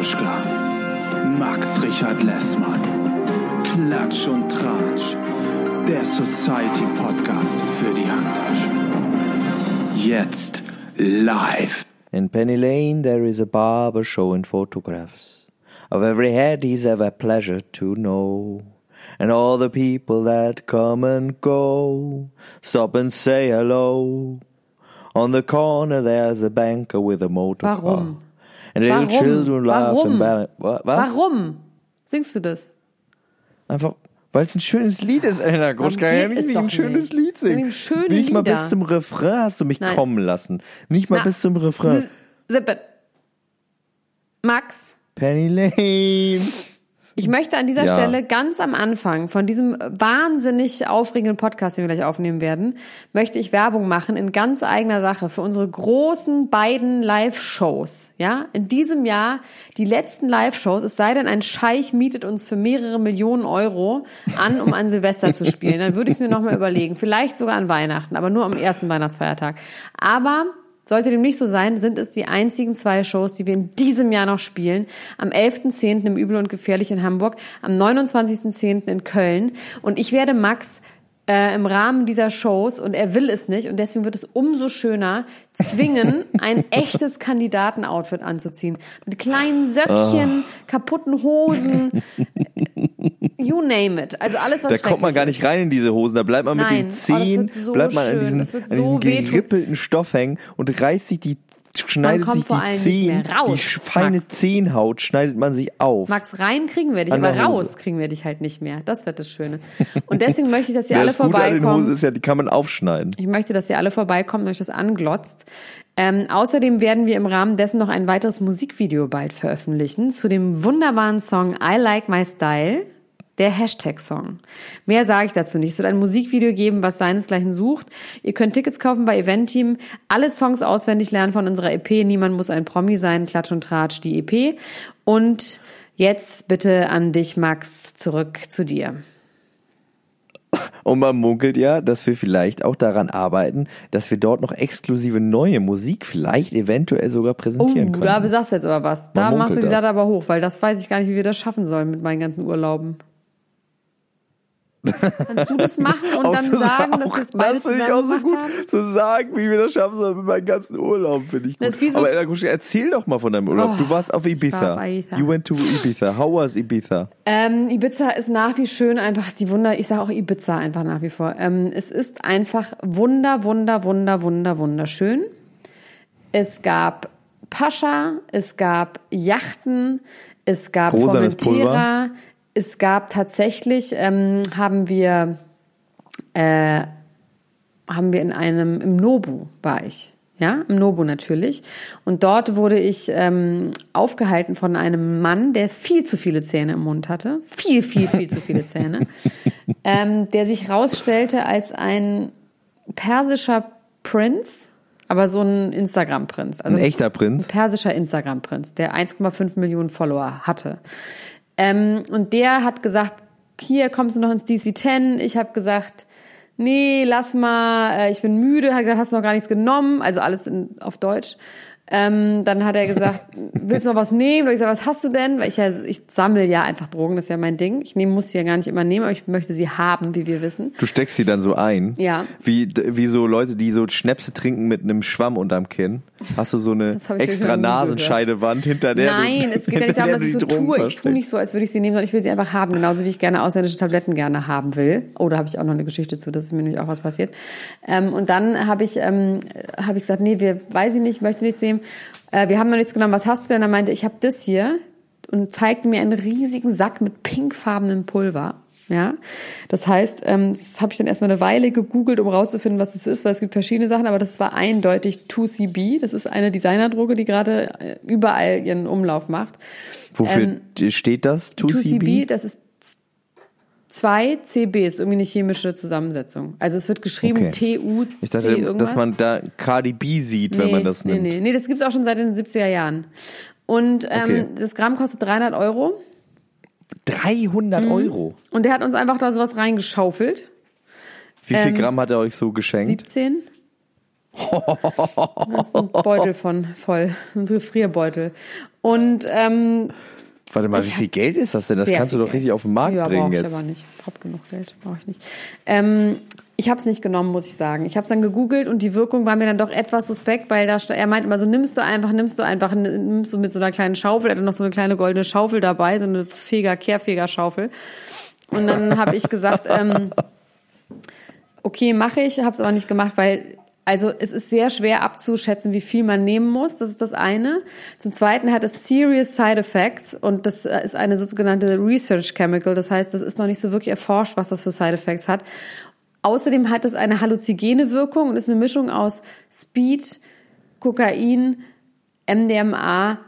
Gruschka, Max Richard Lessmann, Klatsch und Tratsch, der Society-Podcast für die Handtasche. Jetzt live. In Penny Lane there is a barber showing photographs of every head he's ever pleasure to know. And all the people that come and go stop and say hello. On the corner there's a banker with a motor car. Warum? And little children laugh and was? Warum singst du das? Einfach, weil es ein schönes Lied ist, Elena Gruschka. Kann ich nicht ein schönes Lied singen? Nicht mal bis zum Refrain hast du mich kommen lassen. Nicht mal bis zum Refrain. Sippe. Max. Penny Lane. Ich möchte an dieser Stelle ganz am Anfang von diesem wahnsinnig aufregenden Podcast, den wir gleich aufnehmen werden, möchte ich Werbung machen in ganz eigener Sache für unsere großen beiden Live-Shows. Ja, in diesem Jahr die letzten Live-Shows, es sei denn, ein Scheich mietet uns für mehrere Millionen Euro an, um an Silvester zu spielen. Dann würde ich es mir nochmal überlegen. Vielleicht sogar an Weihnachten, aber nur am ersten Weihnachtsfeiertag. Aber sollte dem nicht so sein, sind es die einzigen 2 Shows, die wir in diesem Jahr noch spielen. Am 11.10. im Übel und Gefährlich in Hamburg, am 29.10. in Köln. Und ich werde Max im Rahmen dieser Shows, und er will es nicht, und deswegen wird es umso schöner, zwingen, ein echtes Kandidatenoutfit anzuziehen. Mit kleinen Söckchen, kaputten Hosen, you name it. Also alles, was da kommt man gar nicht rein in diese Hosen, da bleibt man mit den Zehen, bleibt man an diesem gerippelten Stoff hängen und reißt sich schneidet sich die Zehen, die feine Zehenhaut schneidet man sich auf. Max, rein kriegen wir dich, aber raus kriegen wir dich halt nicht mehr. Das wird das Schöne. Und deswegen möchte ich, dass ihr alle vorbeikommen. Das Gute an den Hosen ist ja, die kann man aufschneiden. Ich möchte, dass ihr alle vorbeikommt und euch das anglotzt. Außerdem werden wir im Rahmen dessen noch ein weiteres Musikvideo bald veröffentlichen zu dem wunderbaren Song I Like My Style. Der Hashtag-Song. Mehr sage ich dazu nicht. Es wird ein Musikvideo geben, was seinesgleichen sucht. Ihr könnt Tickets kaufen bei Eventeam. Alle Songs auswendig lernen von unserer EP. Niemand muss ein Promi sein. Klatsch und Tratsch, die EP. Und jetzt bitte an dich, Max, zurück zu dir. Und man munkelt ja, dass wir vielleicht auch daran arbeiten, dass wir dort noch exklusive neue Musik vielleicht eventuell sogar präsentieren können. Da sagst du jetzt aber was. Da machst du die Latte aber hoch, weil das weiß ich gar nicht, wie wir das schaffen sollen mit meinen ganzen Urlauben. Kannst du das machen und dann sagen, dass wir es beide zusammen gemacht haben? Zu sagen, wie wir das schaffen sollen mit meinen ganzen Urlauben, finde ich gut. So, aber erzähl doch mal von deinem Urlaub. Du warst auf Ibiza. You went to Ibiza. How was Ibiza? Ibiza ist nach wie schön einfach ich sage auch Ibiza einfach nach wie vor. Es ist einfach wunderschön. Es gab Pascha, es gab Yachten, es gab Formentera. Es gab tatsächlich, haben wir im Nobu war ich, ja, im Nobu natürlich. Und dort wurde ich aufgehalten von einem Mann, der viel zu viele Zähne im Mund hatte. Viel zu viele Zähne. Der sich rausstellte als ein persischer Prinz, aber so ein Instagram-Prinz. Also ein echter Prinz? Ein persischer Instagram-Prinz, der 1,5 Millionen Follower hatte. Und der hat gesagt, hier kommst du noch ins DC-10. Ich habe gesagt, nee, lass mal, ich bin müde. Hat gesagt, hast du noch gar nichts genommen. Also alles auf Deutsch. Dann hat er gesagt, willst du noch was nehmen? Und ich sage, was hast du denn? Weil ich sammle ja einfach Drogen, das ist ja mein Ding. Ich muss sie ja gar nicht immer nehmen, aber ich möchte sie haben, wie wir wissen. Du steckst sie dann so ein? Ja. Wie so Leute, die so Schnäpse trinken mit einem Schwamm unterm Kinn. Hast du so eine extra Nasenscheidewand hinter der? Nein, es geht ja nicht darum, dass ich so tue. Ich tue nicht so, als würde ich sie nehmen, sondern ich will sie einfach haben. Genauso wie ich gerne ausländische Tabletten gerne haben will. Oh, da habe ich auch noch eine Geschichte zu, das ist mir nämlich auch was passiert. Und dann habe ich gesagt, nee, weiß ich nicht, möchte nichts nehmen. Wir haben noch nichts genommen. Was hast du denn? Er meinte, ich habe das hier und zeigte mir einen riesigen Sack mit pinkfarbenem Pulver. Ja, das heißt, das habe ich dann erstmal eine Weile gegoogelt, um rauszufinden, was es ist, weil es gibt verschiedene Sachen, aber das war eindeutig 2CB. Das ist eine Designerdroge, die gerade überall ihren Umlauf macht. Wofür steht das? 2CB? Das ist 2CB, ist irgendwie eine chemische Zusammensetzung. Also es wird geschrieben TUC Ich dachte, irgendwas. Dass man da Cardi B sieht, wenn man das nimmt. Nee, das gibt's auch schon seit den 70er Jahren. Und das Gramm kostet 300 €. 300 €? Und der hat uns einfach da sowas reingeschaufelt. Wie viel Gramm hat er euch so geschenkt? 17. Das ist ein Beutel voll, ein Gefrierbeutel. Und warte mal, wie viel Geld ist das denn? Das kannst du doch richtig auf den Markt bringen jetzt. Ja, brauche ich aber nicht. Ich habe genug Geld, brauche ich nicht. Ich habe es nicht genommen, muss ich sagen. Ich habe es dann gegoogelt und die Wirkung war mir dann doch etwas suspekt, weil er meint immer so, nimmst du mit so einer kleinen Schaufel, er hat noch so eine kleine goldene Schaufel dabei, so eine Kehrfegerschaufel. Und dann habe ich gesagt, okay, mache ich, habe es aber nicht gemacht, weil also es ist sehr schwer abzuschätzen, wie viel man nehmen muss. Das ist das eine. Zum Zweiten hat es serious side effects und das ist eine sogenannte Research Chemical. Das heißt, das ist noch nicht so wirklich erforscht, was das für Side Effects hat. Außerdem hat es eine halluzinogene Wirkung und ist eine Mischung aus Speed, Kokain, MDMA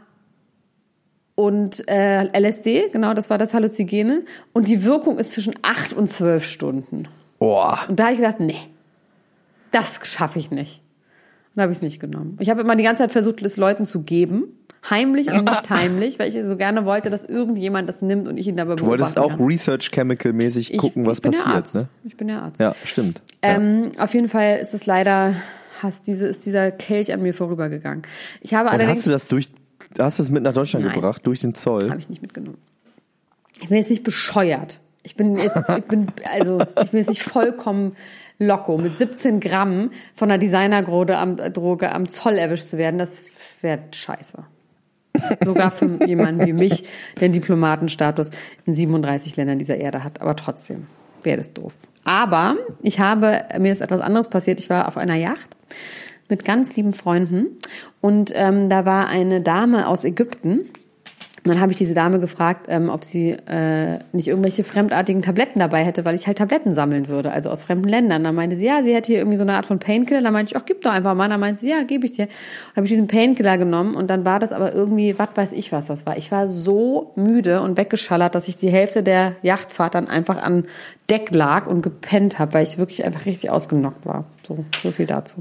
und LSD. Genau, das war das Halluzinogene. Und die Wirkung ist zwischen 8 und 12 Stunden. Boah. Und da habe ich gedacht, nee, das schaffe ich nicht. Und da habe ich es nicht genommen. Ich habe immer die ganze Zeit versucht, es Leuten zu geben. Heimlich und nicht heimlich, weil ich so gerne wollte, dass irgendjemand das nimmt und ich ihn dabei beobachten. Du wolltest auch Research Chemical mäßig gucken, was passiert, ja Arzt. Ne? Ich bin ja Arzt. Ja, stimmt. Auf jeden Fall ist es leider, ist dieser Kelch an mir vorübergegangen. Ich habe allerdings. Hast du es mit nach Deutschland gebracht, durch den Zoll? Habe ich nicht mitgenommen. Ich bin jetzt nicht bescheuert. Ich bin jetzt nicht vollkommen loco. Mit 17 Gramm von einer Designerdroge am Zoll erwischt zu werden, das wäre scheiße. Sogar für jemanden wie mich, der einen Diplomatenstatus in 37 Ländern dieser Erde hat. Aber trotzdem wäre das doof. Aber mir ist etwas anderes passiert. Ich war auf einer Yacht mit ganz lieben Freunden und da war eine Dame aus Ägypten. Und dann habe ich diese Dame gefragt, ob sie nicht irgendwelche fremdartigen Tabletten dabei hätte, weil ich halt Tabletten sammeln würde, also aus fremden Ländern. Dann meinte sie, ja, sie hätte hier irgendwie so eine Art von Painkiller. Dann meinte ich, ach, gib doch einfach mal. Dann meinte sie, ja, gebe ich dir. Dann habe ich diesen Painkiller genommen und dann war das aber irgendwie, was weiß ich, was das war. Ich war so müde und weggeschallert, dass ich die Hälfte der Yachtfahrt dann einfach an Deck lag und gepennt habe, weil ich wirklich einfach richtig ausgenockt war. So viel dazu.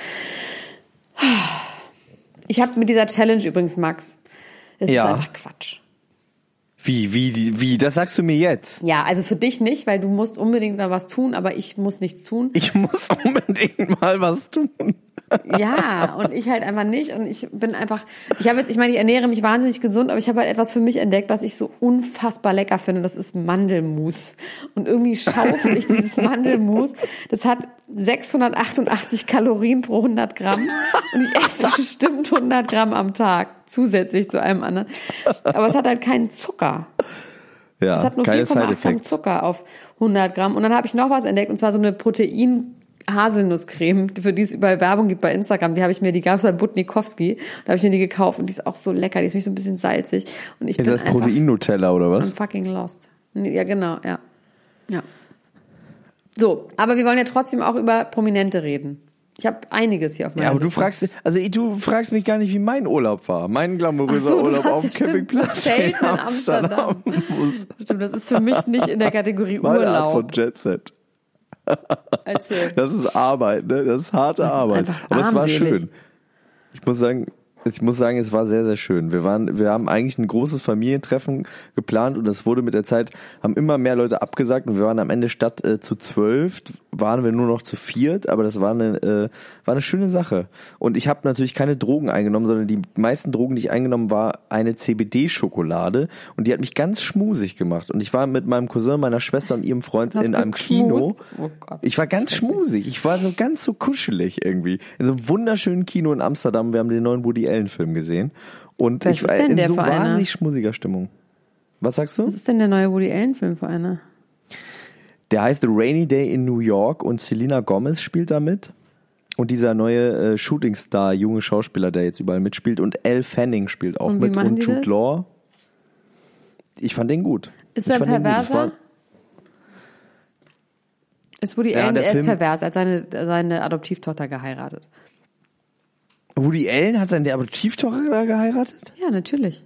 Ich habe mit dieser Challenge übrigens, Max, das ist einfach Quatsch. Wie? Das sagst du mir jetzt? Ja, also für dich nicht, weil du musst unbedingt da was tun, aber ich muss nichts tun. Ich muss unbedingt mal was tun. Ja, und ich halt einfach nicht. Und ich bin einfach, ich ernähre mich wahnsinnig gesund, aber ich habe halt etwas für mich entdeckt, was ich so unfassbar lecker finde. Das ist Mandelmus. Und irgendwie schaufel ich dieses Mandelmus. Das hat 688 Kalorien pro 100 Gramm. Und ich esse bestimmt 100 Gramm am Tag, zusätzlich zu einem anderen. Aber es hat halt keinen Zucker. Ja, es hat nur 4,8 Gramm Zucker auf 100 Gramm. Und dann habe ich noch was entdeckt, und zwar so eine Haselnusscreme, für die es überall Werbung gibt bei Instagram. Die gab es bei Butnikowski. Da habe ich mir die gekauft und die ist auch so lecker. Die ist nämlich so ein bisschen salzig. Und ich bin das Protein-Nutella oder was? I'm fucking lost. Ja, genau, ja. So, aber wir wollen ja trotzdem auch über Prominente reden. Ich habe einiges hier auf meiner Liste. Du fragst mich gar nicht, wie mein Urlaub war. Mein glamouröser Urlaub auf dem Campingplatz in Amsterdam. Stimmt, das ist für mich nicht in der Kategorie Urlaub. Meine Art von Jet Set. Erzähl. Das ist Arbeit, ne? Das ist harte Arbeit. Aber es war schön. Ich muss sagen, es war sehr, sehr schön. Wir haben eigentlich ein großes Familientreffen geplant und das wurde mit der Zeit, haben immer mehr Leute abgesagt und wir waren am Ende statt zu 12, waren wir nur noch zu 4, aber das war eine schöne Sache. Und ich habe natürlich keine Drogen eingenommen, sondern die meisten Drogen, die ich eingenommen war eine CBD-Schokolade und die hat mich ganz schmusig gemacht. Und ich war mit meinem Cousin, meiner Schwester und ihrem Freund in einem Kino. Oh Gott, ich war ganz schmusig. Ich war so ganz so kuschelig irgendwie. In so einem wunderschönen Kino in Amsterdam. Wir haben den neuen Woody Allen-Film gesehen. Und ich war in so wahnsinnig schmusiger Stimmung. Was sagst du? Was ist denn der neue Woody Allen-Film für einer? Der heißt The Rainy Day in New York und Selena Gomez spielt da mit. Und dieser neue Shootingstar, junge Schauspieler, der jetzt überall mitspielt. Und Elle Fanning spielt auch mit. Und Jude Law. Ich fand den gut. Ist er perverser? Ist Woody Allen, er ist pervers. Er hat seine Adoptivtochter geheiratet. Woody Allen hat seine Adoptivtochter geheiratet? Ja, natürlich.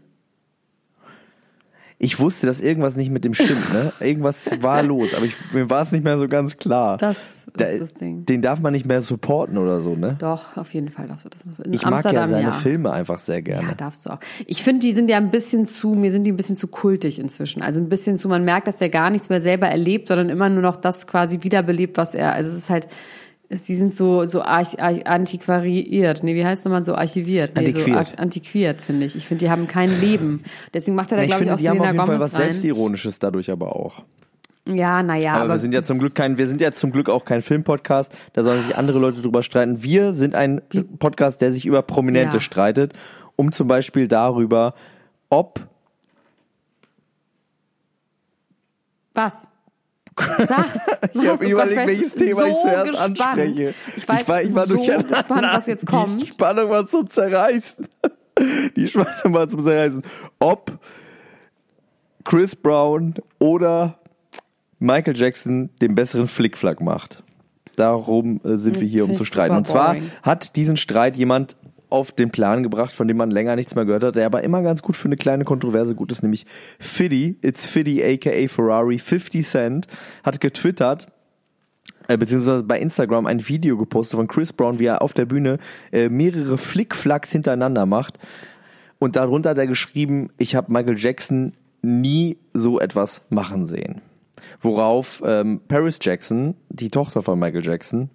Ich wusste, dass irgendwas nicht mit dem stimmt, ne? Irgendwas war los, aber mir war es nicht mehr so ganz klar. Das ist das Ding. Den darf man nicht mehr supporten oder so, ne? Doch, auf jeden Fall darfst du das. Ich mag ja seine Filme einfach sehr gerne. Ja, darfst du auch. Ich finde, mir sind die ein bisschen zu kultig inzwischen. Also ein bisschen zu, man merkt, dass der gar nichts mehr selber erlebt, sondern immer nur noch das quasi wiederbelebt, also es ist halt, Sie sind so antiquariert. Nee, wie heißt nochmal so archiviert? Nee, Antiquiert. So antiquiert, finde ich. Ich finde, die haben kein Leben. Deswegen macht er da, glaube ich, auch die haben Selena auf jeden Fall Gomez was rein. Selbstironisches dadurch aber auch. Ja, naja. Aber wir sind ja zum Glück auch kein Filmpodcast, da sollen sich andere Leute drüber streiten. Wir sind ein Podcast, der sich über Prominente streitet, um zum Beispiel darüber, ob... Was? Sag's. Ich habe überlegt, welches Thema ich zuerst gespannt. anspreche. Ich war so gespannt, was jetzt kommt. Die Spannung war zum Zerreißen. Ob Chris Brown oder Michael Jackson den besseren Flickflack macht. Darum sind wir hier, um zu streiten. Und zwar hat diesen Streit jemand auf den Plan gebracht, von dem man länger nichts mehr gehört hat, der aber immer ganz gut für eine kleine Kontroverse gut ist, nämlich Fiddy, it's Fiddy aka Ferrari, 50 Cent, hat getwittert, beziehungsweise bei Instagram ein Video gepostet von Chris Brown, wie er auf der Bühne mehrere Flickflacks hintereinander macht. Und darunter hat er geschrieben, ich habe Michael Jackson nie so etwas machen sehen. Worauf Paris Jackson, die Tochter von Michael Jackson,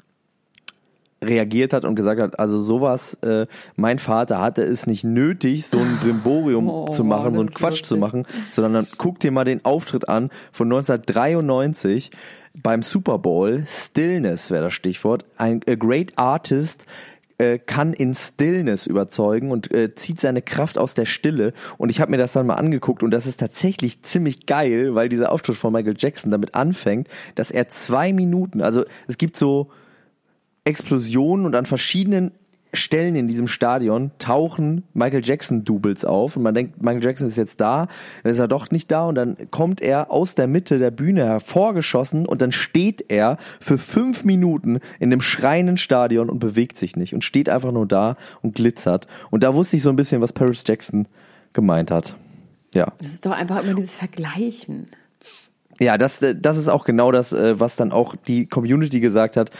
reagiert hat und gesagt hat, also sowas, mein Vater hatte es nicht nötig, so ein Brimborium zu machen, so einen Quatsch lustig zu machen, sondern dann guck dir mal den Auftritt an von 1993 beim Super Bowl. Stillness wäre das Stichwort. Ein great artist kann in Stillness überzeugen und zieht seine Kraft aus der Stille. Und ich habe mir das dann mal angeguckt und das ist tatsächlich ziemlich geil, weil dieser Auftritt von Michael Jackson damit anfängt, dass er 2 Minuten, also es gibt so Explosionen und an verschiedenen Stellen in diesem Stadion tauchen Michael Jackson-Doubles auf und man denkt, Michael Jackson ist jetzt da, dann ist er doch nicht da und dann kommt er aus der Mitte der Bühne hervorgeschossen und dann steht er für 5 Minuten in dem schreienden Stadion und bewegt sich nicht und steht einfach nur da und glitzert. Und da wusste ich so ein bisschen, was Paris Jackson gemeint hat. Ja. Das ist doch einfach immer dieses Vergleichen. Ja, das ist auch genau das, was dann auch die Community gesagt hat.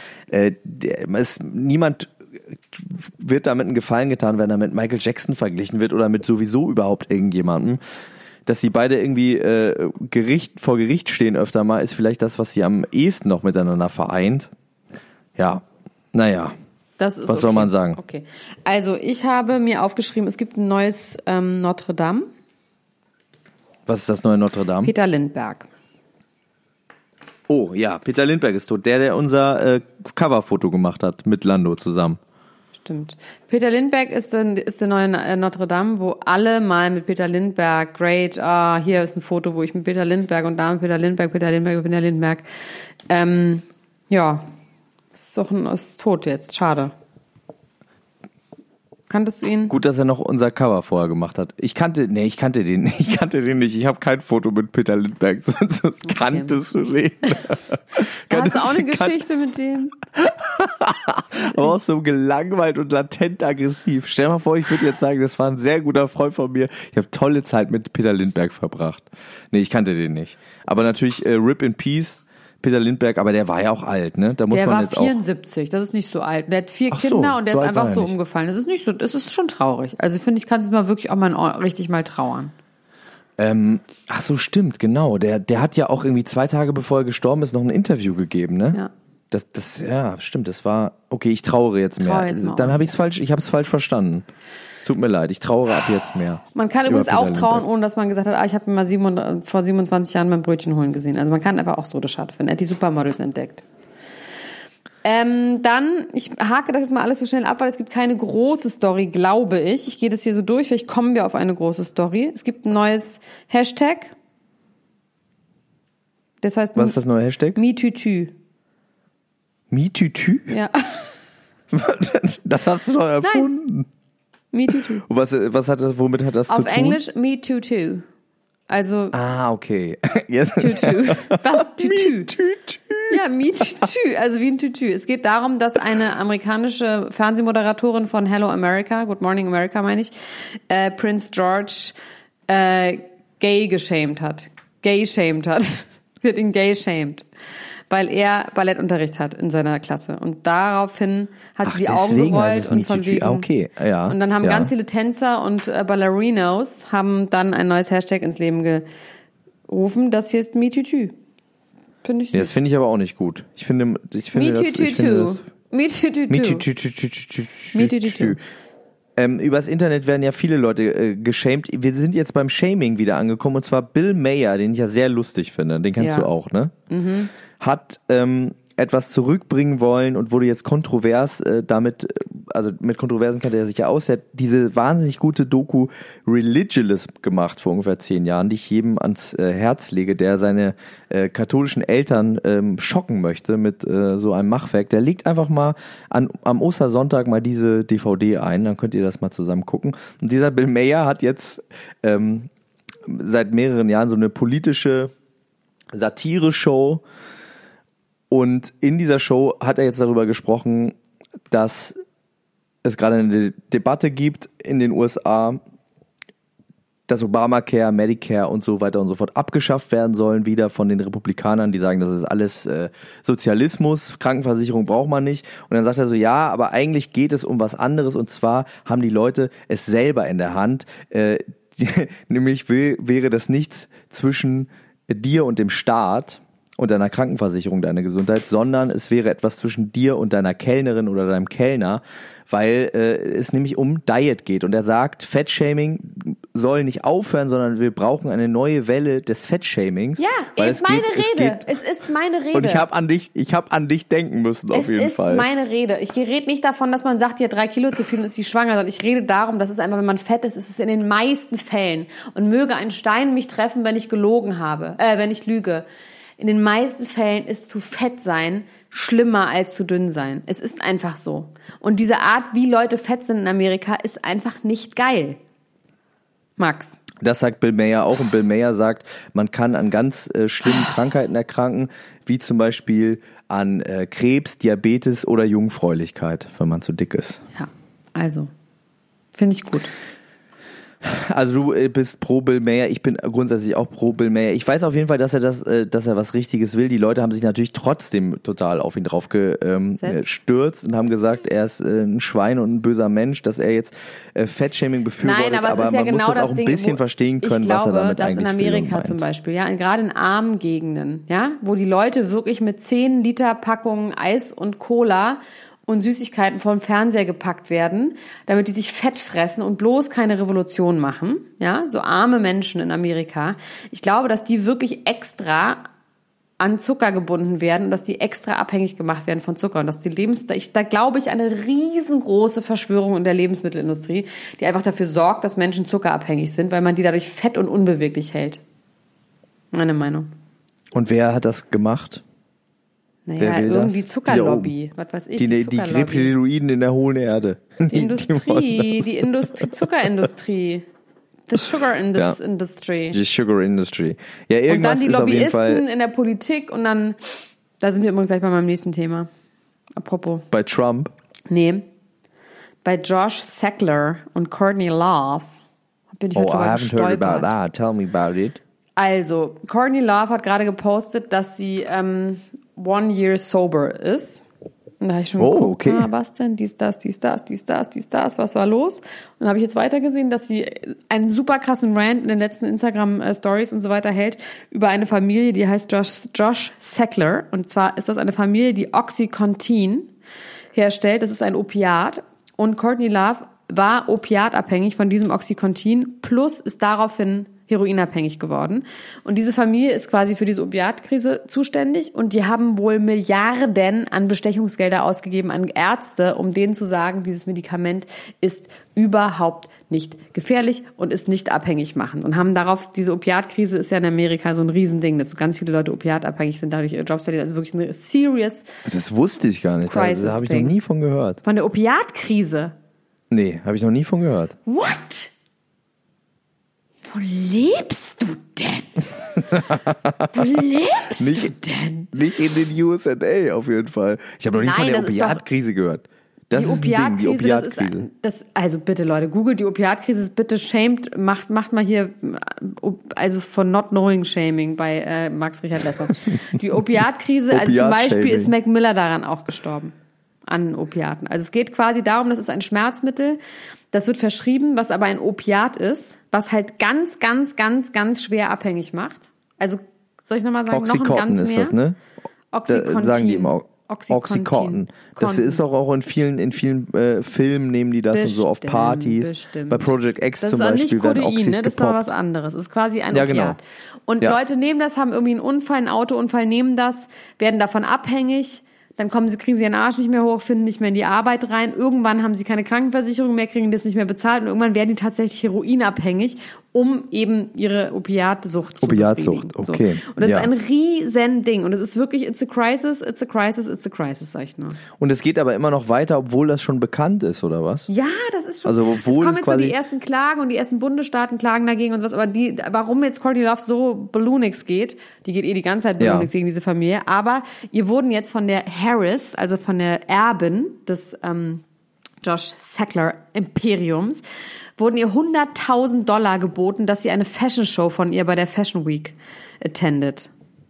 Niemand wird damit einen Gefallen getan, wenn er mit Michael Jackson verglichen wird oder mit sowieso überhaupt irgendjemandem. Dass sie beide irgendwie vor Gericht stehen öfter mal, ist vielleicht das, was sie am ehesten noch miteinander vereint. Ja, naja. Das ist was soll man sagen? Okay. Also ich habe mir aufgeschrieben, es gibt ein neues Notre Dame. Was ist das neue Notre Dame? Peter Lindbergh. Oh ja, Peter Lindbergh ist tot. Der unser Coverfoto gemacht hat mit Lando zusammen. Stimmt. Peter Lindbergh ist der neue Notre Dame, wo alle mal mit Peter Lindbergh, great, hier ist ein Foto, wo ich mit Peter Lindbergh und da mit Peter Lindbergh. Ja, ist tot jetzt, schade. Kanntest du ihn? Gut, dass er noch unser Cover vorher gemacht hat. Ich kannte den nicht. Ich habe kein Foto mit Peter Lindbergh, sonst kanntest du den. Hast du auch eine Geschichte mit dem? Aber auch so gelangweilt und latent aggressiv. Stell dir mal vor, ich würde jetzt sagen, das war ein sehr guter Freund von mir. Ich habe tolle Zeit mit Peter Lindbergh verbracht. Nee, ich kannte den nicht. Aber natürlich Rip in Peace. Peter Lindbergh, aber der war ja auch alt, ne? Da muss der man war jetzt 74, das ist nicht so alt. Der hat 4 Kinder und der ist einfach so umgefallen. Das ist nicht so, das ist schon traurig. Also finde ich, kannst du mal wirklich auch mal richtig mal trauern. Ach so, stimmt, genau. Der hat ja auch irgendwie 2 Tage bevor er gestorben ist noch ein Interview gegeben, ne? Ja. Ja, stimmt, das war, okay, ich trauere jetzt mehr. Dann habe ich es falsch verstanden. Es tut mir leid, ich trauere ab jetzt mehr. Man kann übrigens auch trauern, ohne dass man gesagt hat, ich habe mir mal vor 27 Jahren beim Brötchen holen gesehen. Also man kann einfach auch so das schade finden. Er hat die Supermodels entdeckt. Dann, ich hake das jetzt mal alles so schnell ab, weil es gibt keine große Story, glaube ich. Ich gehe das hier so durch, vielleicht kommen wir auf eine große Story. Es gibt ein neues Hashtag. Das heißt, was ist das neue Hashtag? MeTooToo. MeTooToo? Ja. Das hast du doch erfunden. Nein. MeTooToo. Womit hat das zu tun? Auf Englisch MeTooToo. Also. Okay. Yes. Tutu. Was? Tutu. Ja, MeTooToo. Also wie ein Tutu. Es geht darum, dass eine amerikanische Fernsehmoderatorin von Hello America, Good Morning America meine ich, Prince George gay-shamed hat. Sie hat ihn gay-shamed. Weil er Ballettunterricht hat in seiner Klasse. Und daraufhin hat sie die Augen gerollt und von wegen. Okay, ja. Und dann haben ganz viele Tänzer und Ballerinos haben dann ein neues Hashtag ins Leben gerufen. Das hier ist MeTooToo. Finde ich Ja, das finde ich aber auch nicht gut. Ich finde Me too. Übers Internet werden ja viele Leute geshamed. Wir sind jetzt beim Shaming wieder angekommen, und zwar Bill Maher, den ich ja sehr lustig finde, den kennst du auch, ne? Mhm. Hat etwas zurückbringen wollen und wurde jetzt kontrovers also mit Kontroversen kennt er sich ja aus. Er hat diese wahnsinnig gute Doku Religulous gemacht vor ungefähr 10 Jahren, die ich jedem ans Herz lege, der seine katholischen Eltern schocken möchte mit so einem Machwerk. Der legt einfach mal am Ostersonntag mal diese DVD ein, dann könnt ihr das mal zusammen gucken. Und dieser Bill Maher hat jetzt seit mehreren Jahren so eine politische Satire-Show. Und in dieser Show hat er jetzt darüber gesprochen, dass es gerade eine Debatte gibt in den USA, dass Obamacare, Medicare und so weiter und so fort abgeschafft werden sollen wieder von den Republikanern, die sagen, das ist alles Sozialismus, Krankenversicherung braucht man nicht. Und dann sagt er so, ja, aber eigentlich geht es um was anderes, und zwar haben die Leute es selber in der Hand. Nämlich wäre das nichts zwischen dir und dem Staat und deiner Krankenversicherung, deiner Gesundheit, sondern es wäre etwas zwischen dir und deiner Kellnerin oder deinem Kellner, weil es nämlich um Diet geht. Und er sagt, Fettshaming soll nicht aufhören, sondern wir brauchen eine neue Welle des Fettshamings. Ja, es ist meine Rede. Und ich habe an dich denken müssen, auf jeden Fall. Es ist meine Rede. Ich rede nicht davon, dass man sagt, hier 3 Kilo zu viel und ist die schwanger, sondern ich rede darum, dass es einfach, wenn man fett ist, ist es in den meisten Fällen. Und möge ein Stein mich treffen, wenn ich wenn ich lüge. In den meisten Fällen ist zu fett sein schlimmer als zu dünn sein. Es ist einfach so. Und diese Art, wie Leute fett sind in Amerika, ist einfach nicht geil. Max. Das sagt Bill Maher auch. Und Bill Maher sagt, man kann an ganz schlimmen Krankheiten erkranken, wie zum Beispiel an Krebs, Diabetes oder Jungfräulichkeit, wenn man zu dick ist. Ja, also, finde ich gut. Also du bist pro Bill Maher, ich bin grundsätzlich auch pro Bill Maher. Ich weiß auf jeden Fall, dass er was Richtiges will. Die Leute haben sich natürlich trotzdem total auf ihn drauf gestürzt und haben gesagt, er ist ein Schwein und ein böser Mensch, dass er jetzt Fettshaming befürwortet. Nein, aber man genau muss das auch ein bisschen verstehen können, was er damit eigentlich will. Ich glaube, dass in Amerika zum Beispiel, ja, gerade in armen Gegenden, ja, wo die Leute wirklich mit 10 Liter Packungen Eis und Cola und Süßigkeiten vor den Fernseher gepackt werden, damit die sich fett fressen und bloß keine Revolution machen, ja, so arme Menschen in Amerika. Ich glaube, dass die wirklich extra an Zucker gebunden werden und dass die extra abhängig gemacht werden von Zucker und dass da glaube ich eine riesengroße Verschwörung in der Lebensmittelindustrie, die einfach dafür sorgt, dass Menschen zuckerabhängig sind, weil man die dadurch fett und unbeweglich hält. Meine Meinung. Und wer hat das gemacht? Naja, irgendwie Zuckerlobby, was weiß ich. Die Reptiloiden in der hohlen Erde. Die Zuckerindustrie. The Sugar Industry. Die Sugar Industry. Ja, irgendwas und dann die ist auf jeden Fall Lobbyisten in der Politik und dann, da sind wir übrigens gleich bei meinem nächsten Thema. Apropos. Bei Trump? Nee. Bei Josh Sackler und Courtney Love. Bin ich I haven't heard about that. Tell me about it. Also, Courtney Love hat gerade gepostet, dass sie 1 year sober ist. Und da habe ich schon geguckt, okay. Was denn? Dies, das, was war los? Und dann habe ich jetzt weitergesehen, dass sie einen super krassen Rant in den letzten Instagram-Stories und so weiter hält über eine Familie, die heißt Josh Sackler. Und zwar ist das eine Familie, die Oxycontin herstellt. Das ist ein Opiat. Und Courtney Love war opiatabhängig von diesem Oxycontin, plus ist daraufhin heroinabhängig geworden. Und diese Familie ist quasi für diese Opiatkrise zuständig und die haben wohl Milliarden an Bestechungsgelder ausgegeben an Ärzte, um denen zu sagen, dieses Medikament ist überhaupt nicht gefährlich und ist nicht abhängig machend. Und haben darauf, diese Opiatkrise ist ja in Amerika so ein Riesending, dass so ganz viele Leute opiatabhängig sind, dadurch ihre Jobs verlieren. Also wirklich eine serious Das wusste ich gar nicht. Da habe ich noch nie von gehört. Von der Opiatkrise? Nee, habe ich noch nie von gehört. What? Wo lebst du denn? Wo lebst du denn? Nicht in den USA auf jeden Fall. Ich habe noch nie von der Opiatkrise gehört. Das ist ein Ding, die Opiatkrise. Also bitte Leute, googelt die Opiatkrise, bitte shamed, macht mal hier, also von not knowing shaming bei Max Richard Lessmann. Die Opiatkrise, also zum Beispiel ist Mac Miller daran auch gestorben. An Opiaten. Also es geht quasi darum, das ist ein Schmerzmittel, das wird verschrieben, was aber ein Opiat ist, was halt ganz, ganz, ganz, ganz schwer abhängig macht. Also Soll ich nochmal sagen? Oxycontin noch ein ganz ist mehr? das, ne? Oxycontin. Sagen die immer Oxycontin. Das ist auch in vielen Filmen nehmen die das und so auf Partys. Bestimmt. Bei Project X das zum ist auch Beispiel nicht werden Codein, Oxys ne? Das ist noch gepoppt. was anderes. Das ist quasi ein Ja, Opiat. genau. Und Ja. Leute nehmen das, haben irgendwie einen Unfall, einen Autounfall, nehmen das, werden davon abhängig. Dann kriegen sie ihren Arsch nicht mehr hoch, finden nicht mehr in die Arbeit rein. Irgendwann haben sie keine Krankenversicherung mehr, kriegen das nicht mehr bezahlt und irgendwann werden die tatsächlich heroinabhängig, um eben ihre Opiatsucht zu befriedigen. Okay. So. Und das ist ein riesen Ding. Und es ist wirklich, it's a crisis, sag ich nur. Und es geht aber immer noch weiter, obwohl das schon bekannt ist, oder was? Ja, das ist schon. Also, obwohl es kommen es jetzt so quasi die ersten Klagen und die ersten Bundesstaaten klagen dagegen und sowas. Aber warum jetzt Courtney Love so Balloonix geht, die geht die ganze Zeit Balloonix gegen diese Familie. Aber ihr wurden jetzt von der Harris, also von der Erbin des Josh Sackler Imperiums, wurden ihr $100.000 geboten, dass sie eine Fashion Show von ihr bei der Fashion Week attendet.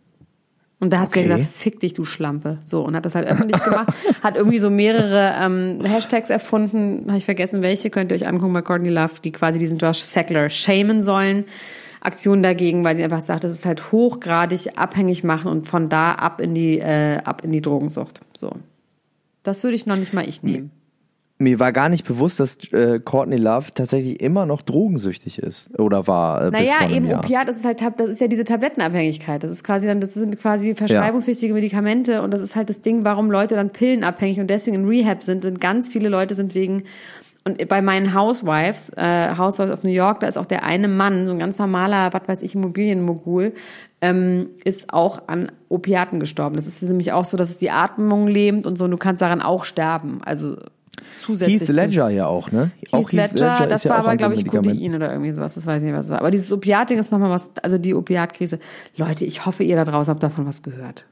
Und da hat sie gesagt, fick dich, du Schlampe. So, und hat das halt öffentlich gemacht. Hat irgendwie so mehrere Hashtags erfunden. Habe ich vergessen, welche. Könnt ihr euch angucken bei Courtney Love, die quasi diesen Josh Sackler shamen sollen. Aktion dagegen, weil sie einfach sagt, das ist halt hochgradig abhängig machen und von da ab in die Drogensucht. So. Das würde ich noch nicht mal nehmen. Mir war gar nicht bewusst, dass Courtney Love tatsächlich immer noch drogensüchtig ist oder war. Bis vor einem Jahr. Opiat, das ist ja diese Tablettenabhängigkeit. Das sind quasi verschreibungspflichtige Medikamente und das ist halt das Ding, warum Leute dann pillenabhängig und deswegen in Rehab sind. Und ganz viele Leute sind wegen. Und bei meinen Housewives of New York, da ist auch der eine Mann, so ein ganz normaler, was weiß ich, Immobilienmogul, ist auch an Opiaten gestorben. Das ist nämlich auch so, dass es die Atmung lähmt und so, und du kannst daran auch sterben. Also zusätzlich. Heath Ledger ja auch, ne? Heath Ledger, das war aber, glaube ich, Medikament. Codein oder irgendwie sowas, das weiß ich nicht, was es war. Aber dieses Opiatding ist nochmal was, also die Opiatkrise. Leute, ich hoffe, ihr da draußen habt davon was gehört.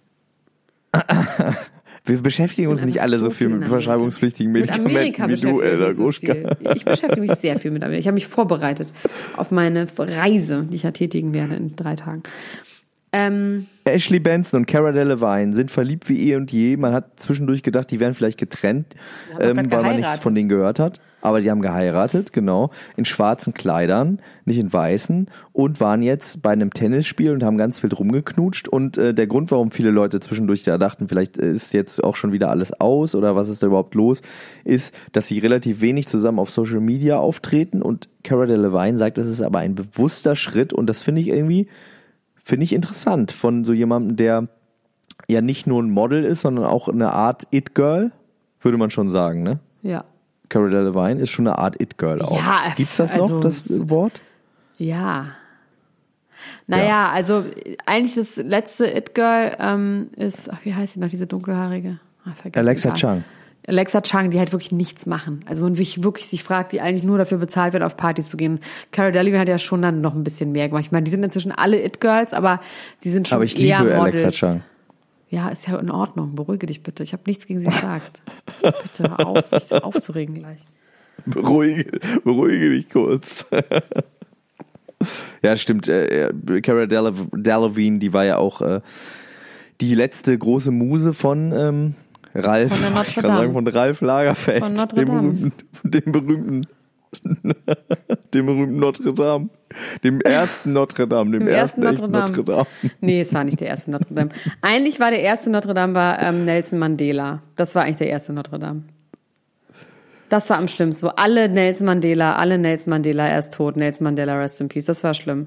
Wir beschäftigen uns nicht alle so viel mit verschreibungspflichtigen Medikamenten wie du, Elder Gruschka. Ich beschäftige mich sehr viel mit Amerika. Ich habe mich vorbereitet auf meine Reise, die ich ja tätigen werde in 3 Tagen. Ashley Benson und Cara Delevingne sind verliebt wie eh und je. Man hat zwischendurch gedacht, die wären vielleicht getrennt, weil man nichts von denen gehört hat. Aber die haben geheiratet, genau, in schwarzen Kleidern, nicht in weißen, und waren jetzt bei einem Tennisspiel und haben ganz viel drum geknutscht. Und der Grund, warum viele Leute zwischendurch da dachten, vielleicht ist jetzt auch schon wieder alles aus oder was ist da überhaupt los, ist, dass sie relativ wenig zusammen auf Social Media auftreten. Und Cara Delevingne sagt, das ist aber ein bewusster Schritt und das finde ich interessant von so jemandem, der ja nicht nur ein Model ist, sondern auch eine Art It-Girl, würde man schon sagen, ne? Ja. Cara Delevingne ist schon eine Art It-Girl auch. Ja, gibt's das noch, das Wort? Ja. Naja, also eigentlich das letzte It-Girl ist, wie heißt sie noch, diese dunkelhaarige? Alexa Chung. Alexa Chung, die halt wirklich nichts machen. Also man wirklich sich fragt, die eigentlich nur dafür bezahlt wird, auf Partys zu gehen. Cara Delevingne hat ja schon dann noch ein bisschen mehr gemacht. Ich meine, die sind inzwischen alle It-Girls, aber die sind schon eher Models. Aber ich liebe Alexa Chung. Ja, ist ja in Ordnung. Beruhige dich bitte. Ich habe nichts gegen sie gesagt. Bitte hör auf, sich so aufzuregen gleich. Beruhige dich kurz. Ja, stimmt. Cara Delevingne, die war ja auch die letzte große Muse von Ralf. Von der Notre Dame. Von Ralf Lagerfeld. Von Notre Dame. Dem berühmten Notre Dame. Dem ersten Notre Dame. Dem ersten Notre Dame. Nee, es war nicht der erste Notre Dame. Eigentlich war der erste Notre Dame Nelson Mandela. Das war eigentlich der erste Notre Dame. Das war am schlimmsten. Wo alle Nelson Mandela, er ist tot, Nelson Mandela, rest in peace. Das war schlimm.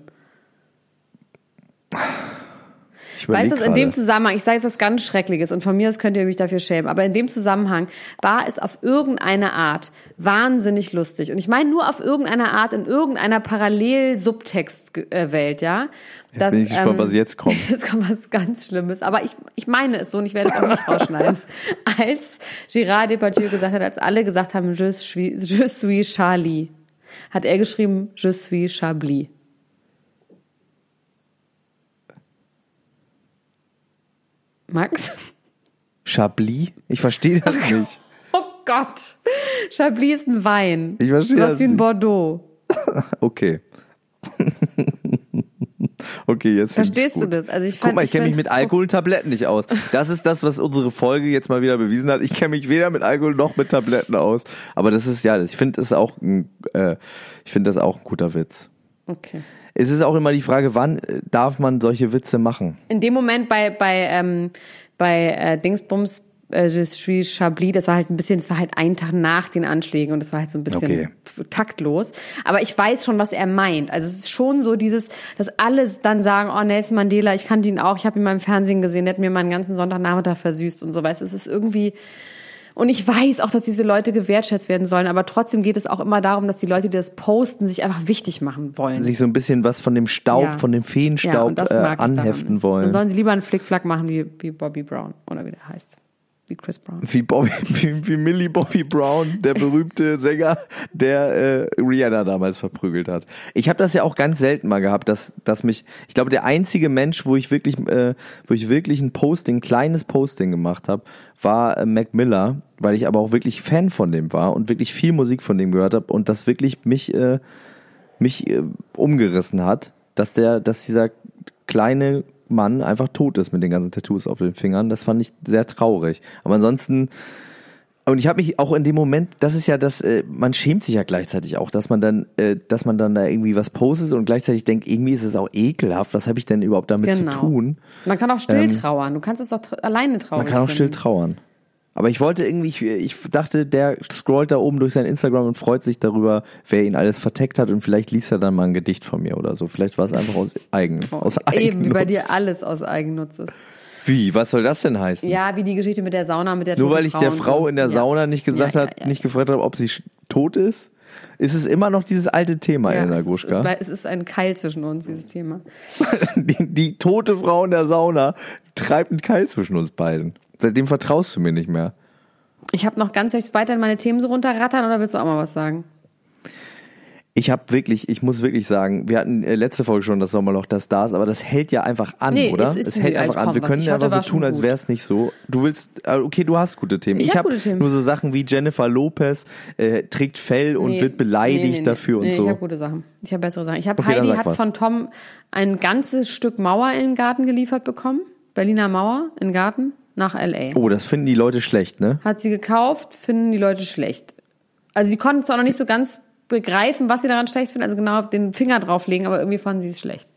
Weißt du, in dem Zusammenhang, ich sage jetzt was ganz Schreckliches und von mir aus könnt ihr mich dafür schämen, aber in dem Zusammenhang war es auf irgendeine Art wahnsinnig lustig. Und ich meine nur auf irgendeine Art in irgendeiner Parallel-Subtext-Welt, ja. Jetzt bin ich gespannt, was jetzt kommt. Jetzt kommt was ganz Schlimmes. Aber ich meine es so und ich werde es auch nicht rausschneiden. Als Gérard Depardieu gesagt hat, als alle gesagt haben, je suis Charlie, hat er geschrieben, je suis Chablis. Max? Chablis? Ich verstehe das nicht. Oh Gott. Chablis ist ein Wein. Ich verstehe das was wie ein Bordeaux. Okay. Okay, jetzt verstehst du das? Also Guck mal, ich kenne mich mit Alkoholtabletten nicht aus. Das ist das, was unsere Folge jetzt mal wieder bewiesen hat. Ich kenne mich weder mit Alkohol noch mit Tabletten aus. Aber das ist ja, ich finde das auch ein guter Witz. Okay. es ist auch immer die Frage, wann darf man solche Witze machen? In dem Moment bei Dingsbums, Je suis Chablis, das war halt ein Tag nach den Anschlägen und das war halt so ein bisschen taktlos. Aber ich weiß schon, was er meint. Also es ist schon so dass alle dann sagen, oh, Nelson Mandela, ich kannte ihn auch, ich habe ihn mal im Fernsehen gesehen, der hat mir meinen ganzen Sonntagnachmittag versüßt und so, weißt du, es ist irgendwie... Und ich weiß auch, dass diese Leute gewertschätzt werden sollen, aber trotzdem geht es auch immer darum, dass die Leute, die das posten, sich einfach wichtig machen wollen. Sich so ein bisschen was von dem Staub, von dem Feenstaub anheften wollen. Dann sollen sie lieber einen Flickflack machen wie Bobby Brown oder wie der heißt. Wie Chris Brown. Wie Millie Bobby Brown, der berühmte Sänger, der Rihanna damals verprügelt hat. Ich habe das ja auch ganz selten mal gehabt, dass mich, ich glaube, der einzige Mensch, wo ich wirklich ein kleines Posting gemacht habe, war Mac Miller, weil ich aber auch wirklich Fan von dem war und wirklich viel Musik von dem gehört habe und das wirklich mich umgerissen hat, dass dieser kleine Mann einfach tot ist mit den ganzen Tattoos auf den Fingern. Das fand ich sehr traurig. Aber ansonsten, und ich habe mich auch in dem Moment, das ist ja das, man schämt sich ja gleichzeitig auch, dass man dann da irgendwie was postet und gleichzeitig denkt, irgendwie ist es auch ekelhaft, was habe ich denn überhaupt damit zu tun? Man kann auch still trauern, du kannst es auch alleine trauern. Man kann auch still trauern. Aber ich wollte irgendwie, ich dachte, der scrollt da oben durch sein Instagram und freut sich darüber, wer ihn alles verteckt hat und vielleicht liest er dann mal ein Gedicht von mir oder so. Vielleicht war es einfach aus Eigennutz. Eben, wie bei dir alles aus Eigennutz ist. Wie? Was soll das denn heißen? Ja, wie die Geschichte mit der Sauna, mit der Nur weil ich der Frau in der Sauna nicht gesagt nicht gefragt habe, ob sie tot ist? Ist es immer noch dieses alte Thema, Elena Gruschka? Es ist ein Keil zwischen uns, dieses Thema. Die tote Frau in der Sauna treibt einen Keil zwischen uns beiden. Seitdem vertraust du mir nicht mehr. Ich habe noch ganz weiter in meine Themen so runterrattern oder willst du auch mal was sagen? Ich muss wirklich sagen, wir hatten letzte Folge schon das Sommerloch der Stars, aber das hält ja einfach an, oder? Es hält einfach an. Wir können ja einfach so tun, als wäre es nicht so. Du willst, okay, du hast gute Themen. Ich habe nur so Sachen wie Jennifer Lopez trägt Fell und wird beleidigt dafür und so. Ich habe gute Sachen. Ich habe bessere Sachen. Heidi hat von Tom ein ganzes Stück Mauer in den Garten geliefert bekommen. Berliner Mauer in den Garten. Nach L.A. Oh, das finden die Leute schlecht, ne? Hat sie gekauft, finden die Leute schlecht. Also die konnten es auch noch nicht so ganz begreifen, was sie daran schlecht finden, also genau den Finger drauflegen, aber irgendwie fanden sie es schlecht.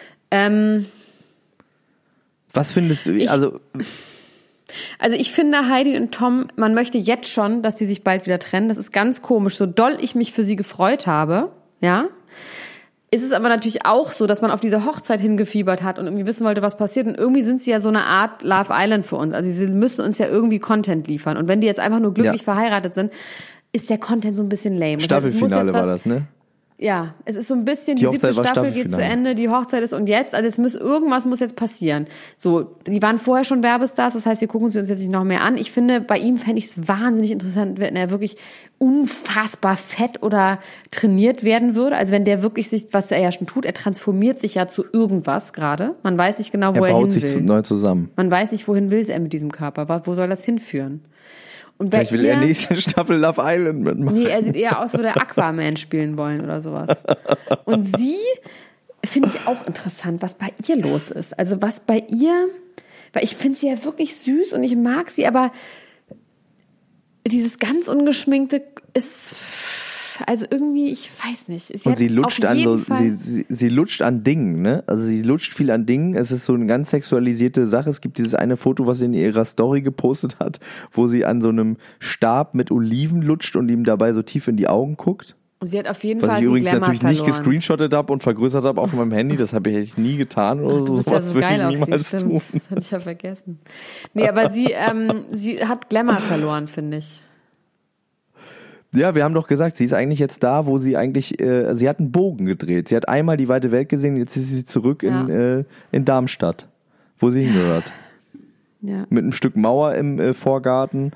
Was findest du? Also ich finde Heidi und Tom, man möchte jetzt schon, dass sie sich bald wieder trennen. Das ist ganz komisch. So doll ich mich für sie gefreut habe, ja, ist es aber natürlich auch so, dass man auf diese Hochzeit hingefiebert hat und irgendwie wissen wollte, was passiert. Und irgendwie sind sie ja so eine Art Love Island für uns. Also sie müssen uns ja irgendwie Content liefern. Und wenn die jetzt einfach nur glücklich verheiratet sind, ist der Content so ein bisschen lame. Staffelfinale war das, ne? Ja, es ist so ein bisschen, die 7. Staffel geht zu Ende, die Hochzeit ist und jetzt, also irgendwas muss jetzt passieren. So, die waren vorher schon Werbestars, das heißt, wir gucken sie uns jetzt nicht noch mehr an. Ich finde, bei ihm fände ich es wahnsinnig interessant, wenn er wirklich unfassbar fett oder trainiert werden würde. Also wenn der wirklich was er ja schon tut, er transformiert sich ja zu irgendwas gerade. Man weiß nicht genau, wo er hin will. Er baut sich neu zusammen. Man weiß nicht, wohin will er mit diesem Körper, wo soll das hinführen? Und vielleicht will er nächste Staffel Love Island mitmachen. Nee, er sieht eher aus, als würde er Aquaman spielen wollen oder sowas. Und sie finde ich auch interessant, was bei ihr los ist. Also was bei ihr, weil ich finde sie ja wirklich süß und ich mag sie, aber dieses ganz Ungeschminkte ist, also irgendwie, ich weiß nicht. Und sie lutscht sie lutscht an Dingen, ne? Also sie lutscht viel an Dingen. Es ist so eine ganz sexualisierte Sache. Es gibt dieses eine Foto, was sie in ihrer Story gepostet hat, wo sie an so einem Stab mit Oliven lutscht und ihm dabei so tief in die Augen guckt. Sie hat auf jeden Fall was ich übrigens natürlich nicht gescreenshottet habe und vergrößert habe auf meinem Handy. Das habe ich nie getan oder so. Das würde ich niemals tun. Das hatte ich ja vergessen. Nee, aber sie hat Glamour verloren, finde ich. Ja, wir haben doch gesagt, sie ist eigentlich jetzt da, wo sie eigentlich, sie hat einen Bogen gedreht. Sie hat einmal die weite Welt gesehen, jetzt ist sie zurück in Darmstadt, wo sie hingehört. Ja. Mit einem Stück Mauer im Vorgarten.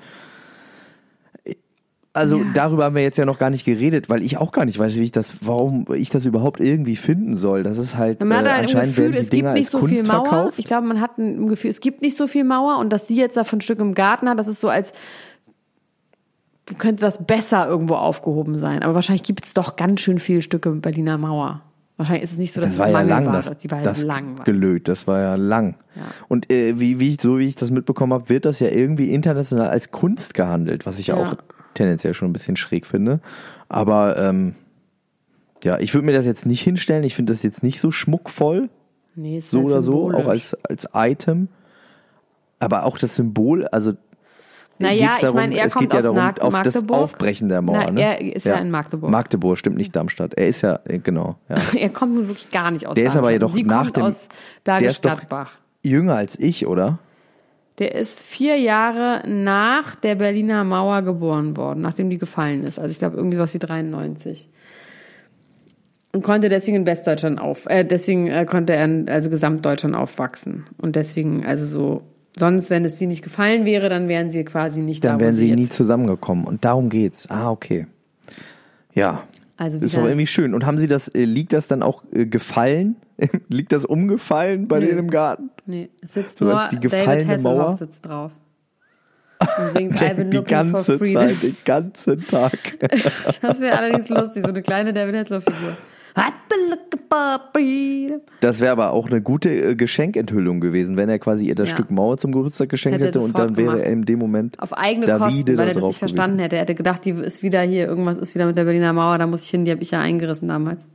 Also darüber haben wir jetzt ja noch gar nicht geredet, weil ich auch gar nicht weiß, warum ich das überhaupt irgendwie finden soll. Das ist halt anscheinend werden die Dinger als Kunst verkauft. Ich glaube, man hat ein Gefühl, es gibt nicht so viel Mauer und dass sie jetzt davon ein Stück im Garten hat, das ist so könnte das besser irgendwo aufgehoben sein. Aber wahrscheinlich gibt es doch ganz schön viele Stücke Berliner Mauer. Wahrscheinlich ist es nicht so, dass es Mangel war. Die war ja lang. Gelöt, das war ja lang. Ja. Und wie ich das mitbekommen habe, wird das ja irgendwie international als Kunst gehandelt, was ich auch tendenziell schon ein bisschen schräg finde. Aber Ja, ich würde mir das jetzt nicht hinstellen. Ich finde das jetzt nicht so schmuckvoll. Nee, ist so halt oder so, symbolisch. auch als Item. Aber auch das Symbol, also Naja, geht's darum, ich meine, er es kommt geht ja aus darum, auf das Magdeburg. Aufbrechen der Mauer. Na, Ne? er ist ja in Magdeburg. Magdeburg, stimmt, nicht Darmstadt. Er ist ja, genau. Ja. Er kommt nun wirklich gar nicht aus Der ist aber Darmstadt. jedoch Sie nach kommt dem. aus Der ist doch Bergisch-Gladbach. jünger als ich, oder? Der ist 4 Jahre nach der Berliner Mauer geboren worden, nachdem die gefallen ist. Also ich glaube irgendwie was wie 93. Und konnte deswegen in Westdeutschland konnte er also Gesamtdeutschland aufwachsen. Und deswegen, also so, sonst, wenn es sie nicht gefallen wäre, dann wären sie quasi nicht Dann da, wo wären sie nie jetzt. zusammengekommen. Und darum geht's. Ah, okay. Ja. Also Ist doch irgendwie schön. Und haben Sie das, liegt das dann auch gefallen? Liegt das umgefallen bei denen im Garten? Nee, es sitzt So nur als die David gefallene Hasselhoff Mauer? sitzt drauf. Und singt I've been Die looking for ganze freedom. Zeit, den ganzen Tag. Das wäre allerdings lustig, so eine kleine David Hasselhoff-Figur. I've been looking for freedom. Das wäre aber auch eine gute Geschenkenthüllung gewesen, wenn er quasi ihr das Ja. Stück Mauer zum Geburtstag geschenkt Hätte er hätte und sofort dann wäre gemacht. er in dem Moment Auf eigene Davide Kosten, weil er da das drauf nicht verstanden hätte. Er hätte gedacht, die ist wieder hier, irgendwas ist wieder mit der Berliner Mauer, da muss ich hin, die habe ich ja eingerissen damals.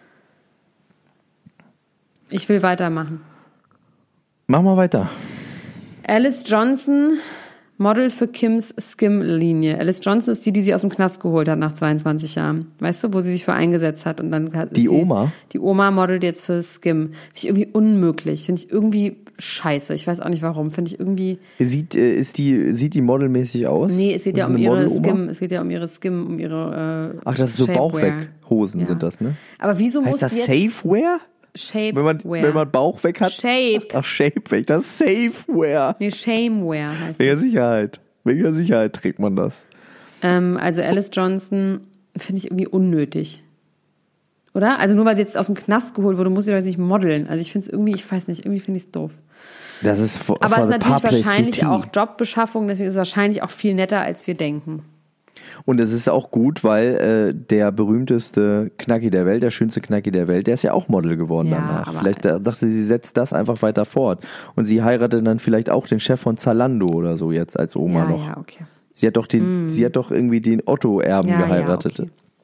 Ich will weitermachen. Mach mal weiter. Alice Johnson, Model für Kims Skim-Linie. Alice Johnson ist die sie aus dem Knast geholt hat nach 22 Jahren. Weißt du, wo sie sich für eingesetzt hat. Und dann hat Die Oma? Die Oma modelt jetzt für Skim. Finde ich irgendwie unmöglich. Finde ich irgendwie scheiße. Ich weiß auch nicht warum. Finde ich irgendwie... Sieht die modelmäßig aus? Nee, es geht Ist ja um eine ihre Modeloma? Skim. Es geht ja um ihre Skim, um ihre Ach, das ist so Shapewear. Bauchweg-Hosen Ja. sind das, ne? Aber wieso muss Heißt das jetzt... Safewear? Shapewear. Wenn man Bauch weg hat? Shape. Ach, Shapewear. Das ist Safewear. Nee, Shamewear heißt Wegen es. der Sicherheit. Wegen der Sicherheit trägt man das. Also Alice Johnson finde ich irgendwie unnötig. Oder? Also nur weil sie jetzt aus dem Knast geholt wurde, muss sie doch jetzt nicht modeln. Also ich finde es irgendwie, ich weiß nicht, irgendwie finde ich es doof. Das ist Aber es ist natürlich wahrscheinlich auch Jobbeschaffung, deswegen ist es wahrscheinlich auch viel netter, als wir denken. Und es ist auch gut, weil der berühmteste Knacki der Welt, der schönste Knacki der Welt, der ist ja auch Model geworden Ja, danach. aber- Vielleicht dachte sie, setzt das einfach weiter fort. Und sie heiratet dann vielleicht auch den Chef von Zalando oder so jetzt als Oma Ja, noch. ja, okay. Sie hat doch irgendwie den Otto-Erben Ja, geheiratet. ja,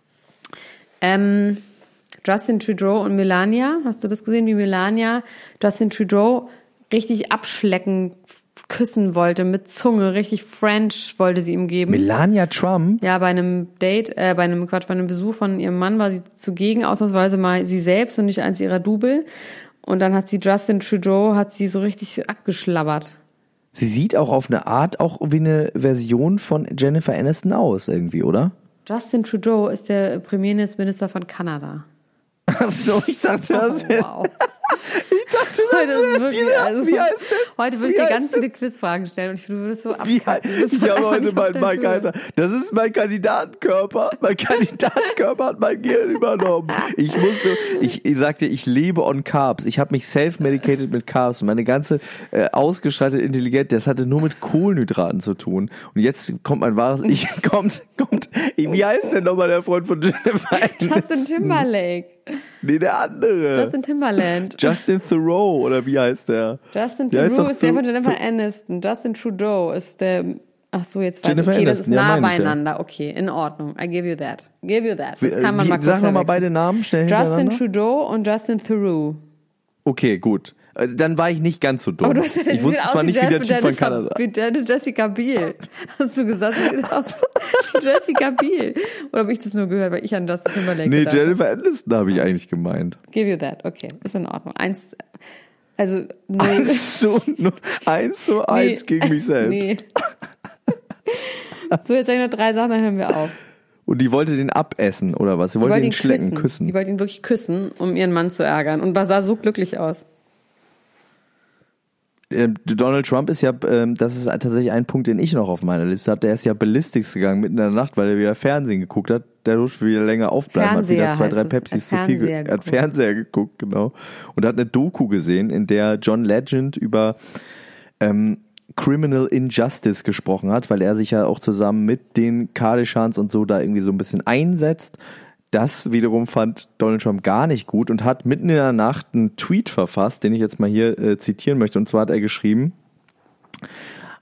okay. Justin Trudeau und Melania, hast du das gesehen, wie Melania Justin Trudeau richtig abschlecken, küssen wollte mit Zunge, richtig French wollte sie ihm geben. Melania Trump? Ja, bei einem Besuch von ihrem Mann war sie zugegen, ausnahmsweise mal sie selbst und nicht eins ihrer Double. Und dann hat sie Justin Trudeau, so richtig abgeschlabbert. Sie sieht auch auf eine Art auch wie eine Version von Jennifer Aniston aus irgendwie, oder? Justin Trudeau ist der Premierminister von Kanada. Ach so, ich dachte, das wäre... Wow. Ich dachte, Heute ist wirklich, also, wie heißt der? heute würde ich Wie dir heißt ganz viele Quizfragen stellen und du würdest so Wie abkacken. Du bist ich habe einfach heute nicht auf meinen der Mike, Höhe. Alter. Das ist mein Kandidatenkörper. Mein Kandidatenkörper hat mein Gehirn übernommen. Ich sagte, ich lebe on Carbs. Ich habe mich self-medicated mit Carbs. Und meine ganze ausgeschaltete Intelligenz, das hatte nur mit Kohlenhydraten zu tun. Und jetzt kommt mein wahres Ich. Wie heißt denn nochmal der Freund von Jennifer Aniston? Justin Timberlake. Nee, der andere. Justin Timberland. Justin Theroux, oder wie heißt der? Justin Der heißt Theroux doch ist der von Thu- Jennifer Aniston. Justin Trudeau ist der... Ach so, jetzt weiß ich. Jennifer Okay, das ist Aniston, ja, nah meine ich ja. beieinander. Okay, in Ordnung. I give you that. Das kann man mal kurz Sagen wir mal verwechseln. beide Namen schnell Justin hintereinander. Trudeau und Justin Theroux. Okay, gut. Dann war ich nicht ganz so dumm. Aber du hast ja Ich wusste zwar nicht, wie der Typ von Kanada. Wie Jessica Biel. Hast du gesagt, sie sieht aus wie Jessica Biel. Oder habe ich das nur gehört, weil ich an Justin Timberlake Nee, gedacht habe. Jennifer Aniston habe ich eigentlich gemeint. Give you that. Okay, ist in Ordnung. Also, nee. 1:1 gegen mich selbst. Nee. So, jetzt sage ich noch 3 Sachen, dann hören wir auf. Und die wollte den abessen, oder was? Sie wollte ihn schlecken, küssen. Die wollte ihn wirklich küssen, um ihren Mann zu ärgern. Und sah so glücklich aus. Donald Trump ist ja, das ist tatsächlich ein Punkt, den ich noch auf meiner Liste habe. Der ist ja Ballistics gegangen mitten in der Nacht, weil er wieder Fernsehen geguckt hat. Der durfte wieder länger aufbleiben, hat wieder 2, 3 Pepsis zu viel, hat Fernseher geguckt, genau. Und hat eine Doku gesehen, in der John Legend über Criminal Injustice gesprochen hat, weil er sich ja auch zusammen mit den Kardashians und so da irgendwie so ein bisschen einsetzt. Das wiederum fand Donald Trump gar nicht gut und hat mitten in der Nacht einen Tweet verfasst, den ich jetzt mal hier zitieren möchte. Und zwar hat er geschrieben: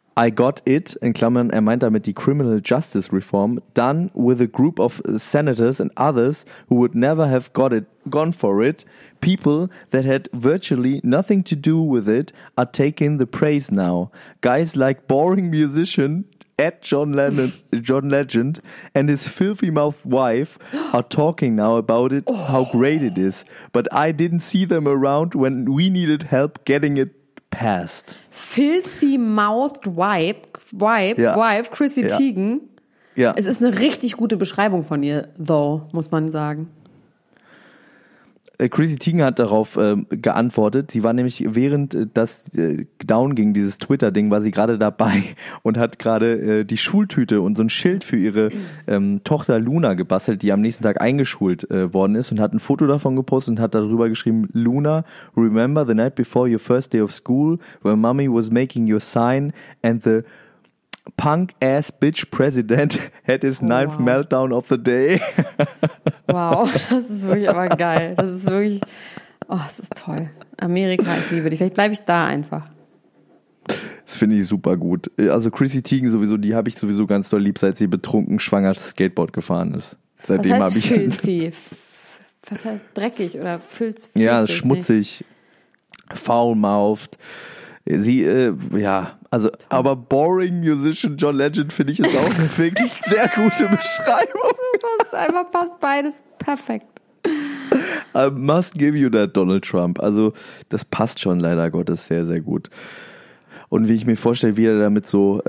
I got it, in Klammern, er meint damit die Criminal Justice Reform, done with a group of senators and others who would never have gone for it. People that had virtually nothing to do with it are taking the praise now. Guys like boring musician John Legend and his filthy mouthed wife are talking now about it, how great it is. But I didn't see them around when we needed help getting it passed. Filthy mouthed wife, Chrissy Teigen. Ja. Es ist eine richtig gute Beschreibung von ihr, though, muss man sagen. Chrissy Teigen hat darauf geantwortet. Sie war nämlich, während das down ging, dieses Twitter-Ding, war sie gerade dabei und hat gerade die Schultüte und so ein Schild für ihre Tochter Luna gebastelt, die am nächsten Tag eingeschult worden ist, und hat ein Foto davon gepostet und hat darüber geschrieben: Luna, remember the night before your first day of school where mommy was making your sign and the punk-ass bitch president had his ninth meltdown of the day. Wow, das ist wirklich aber geil. Das ist wirklich, es ist toll. Amerika, ich liebe dich. Vielleicht bleibe ich da einfach. Das finde ich super gut. Also Chrissy Teigen sowieso, die habe ich sowieso ganz doll lieb, seit sie betrunken schwanger Skateboard gefahren ist. Seitdem habe ich... filthy? Was heißt dreckig oder filzig? Ja, schmutzig, foul-mouthed. Sie, aber boring musician John Legend finde ich ist auch eine wirklich sehr gute Beschreibung. Super, passt beides perfekt. I must give you that, Donald Trump. Also das passt schon leider Gottes sehr, sehr gut. Und wie ich mir vorstelle, wie er da mit so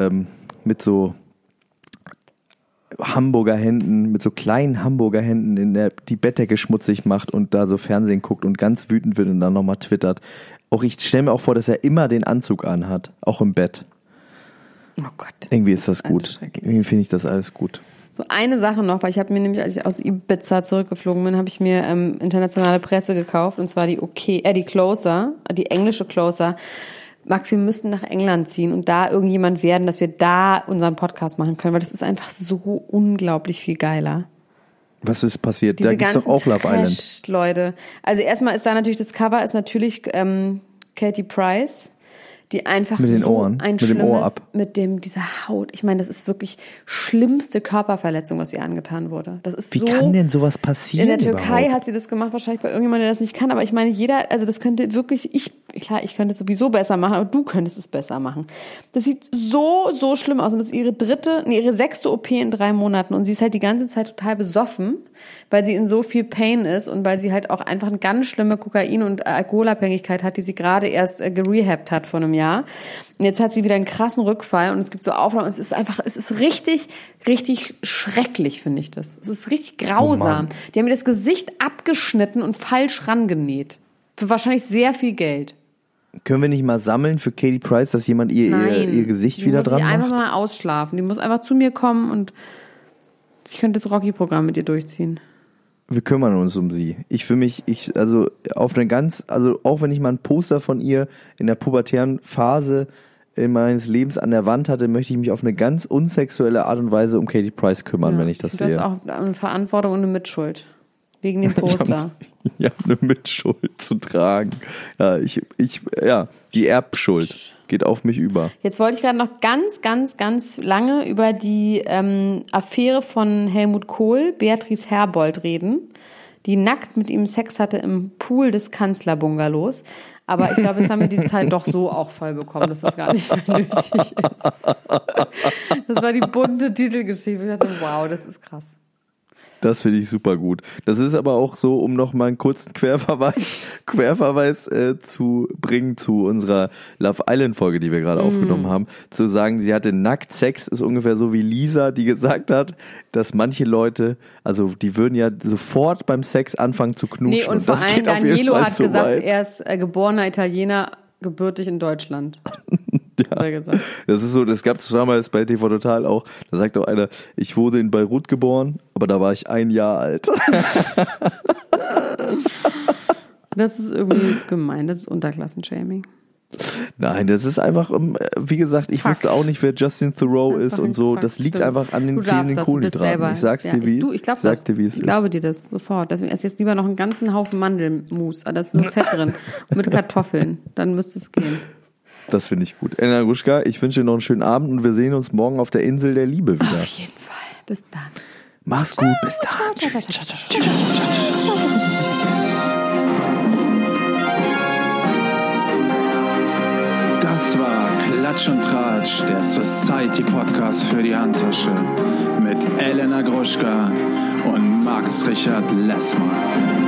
Hamburger Händen, mit so kleinen Hamburger Händen die Bettdecke schmutzig macht und da so Fernsehen guckt und ganz wütend wird und dann nochmal twittert. Auch ich stelle mir auch vor, dass er immer den Anzug anhat, auch im Bett. Oh Gott. Irgendwie ist das gut. Irgendwie finde ich das alles gut. So eine Sache noch, weil ich habe mir nämlich, als ich aus Ibiza zurückgeflogen bin, habe ich mir internationale Presse gekauft, und zwar die Closer, die englische Closer. Max, wir müssten nach England ziehen und da irgendjemand werden, dass wir da unseren Podcast machen können, weil das ist einfach so unglaublich viel geiler. Was ist passiert? Diese da gibt's doch auch Love Island. Leute. Also erstmal ist da natürlich, das Cover ist natürlich Katie Price, die einfach mit den so Ohren, ein mit dem Ohr ab. Dieser Haut. Ich meine, das ist wirklich schlimmste Körperverletzung, was ihr angetan wurde. Das ist Wie kann denn sowas passieren? In der Türkei überhaupt? hat sie das gemacht, wahrscheinlich bei irgendjemandem, der das nicht kann. Aber ich meine, das könnte wirklich, ich könnte es sowieso besser machen, aber du könntest es besser machen. Das sieht so schlimm aus. Und das ist ihre 6. OP in 3 Monaten. Und sie ist halt die ganze Zeit total besoffen, weil sie in so viel Pain ist und weil sie halt auch einfach eine ganz schlimme Kokain- und Alkoholabhängigkeit hat, die sie gerade erst gerehabt hat vor einem Jahr. Und jetzt hat sie wieder einen krassen Rückfall und es gibt so Aufnahmen. Und es ist richtig, richtig schrecklich, finde ich das. Es ist richtig grausam. Die haben mir das Gesicht abgeschnitten und falsch rangenäht. Für wahrscheinlich sehr viel Geld. Können wir nicht mal sammeln für Katie Price, dass jemand ihr Gesicht wieder dran macht? Die muss einfach mal ausschlafen. Die muss einfach zu mir kommen und ich könnte das Rocky-Programm mit ihr durchziehen. Wir kümmern uns um sie. Auch wenn ich mal ein Poster von ihr in der pubertären Phase meines Lebens an der Wand hatte, möchte ich mich auf eine ganz unsexuelle Art und Weise um Katie Price kümmern, wenn ich das sehe. Das ist auch eine Verantwortung und eine Mitschuld. Wegen dem Poster. Ich hab eine Mitschuld zu tragen. Ja, die Erbschuld geht auf mich über. Jetzt wollte ich gerade noch ganz, ganz, ganz lange über die Affäre von Helmut Kohl, Beatrice Herbold, reden, die nackt mit ihm Sex hatte im Pool des Kanzlerbungalows. Aber ich glaube, jetzt haben wir die Zeit doch so auch voll bekommen, dass das gar nicht mehr nötig ist. Das war die bunte Titelgeschichte. Ich dachte, wow, das ist krass. Das finde ich super gut. Das ist aber auch so, um noch mal einen kurzen Querverweis zu bringen zu unserer Love Island Folge, die wir gerade aufgenommen haben, zu sagen, sie hatte nackt Sex, ist ungefähr so wie Lisa, die gesagt hat, dass manche Leute, also die würden ja sofort beim Sex anfangen zu knutschen. Nee, und vor allem Danilo hat gesagt, er ist geborener Italiener, gebürtig in Deutschland. Ja, das ist so, das gab es damals bei TV Total auch, da sagt auch einer, ich wurde in Beirut geboren, aber da war ich 1 Jahr alt. Das ist irgendwie gemein, das ist Unterklassenshaming. Nein, das ist einfach, wie gesagt, ich wusste auch nicht, wer Justin Theroux ist und so, das liegt einfach an den fehlenden Kohlenhydraten. Ich sag's dir, wie es ist. Ich glaube dir das sofort. Deswegen esse jetzt lieber noch einen ganzen Haufen Mandelmus, da ist nur Fett drin, mit Kartoffeln, dann müsste es gehen. Das finde ich gut. Elena Gruschka, ich wünsche dir noch einen schönen Abend und wir sehen uns morgen auf der Insel der Liebe wieder. Auf jeden Fall. Bis dann. Mach's gut, bis dann. Das war Klatsch und Tratsch, der Society-Podcast für die Handtasche mit Elena Gruschka und Max Richard Lessmann.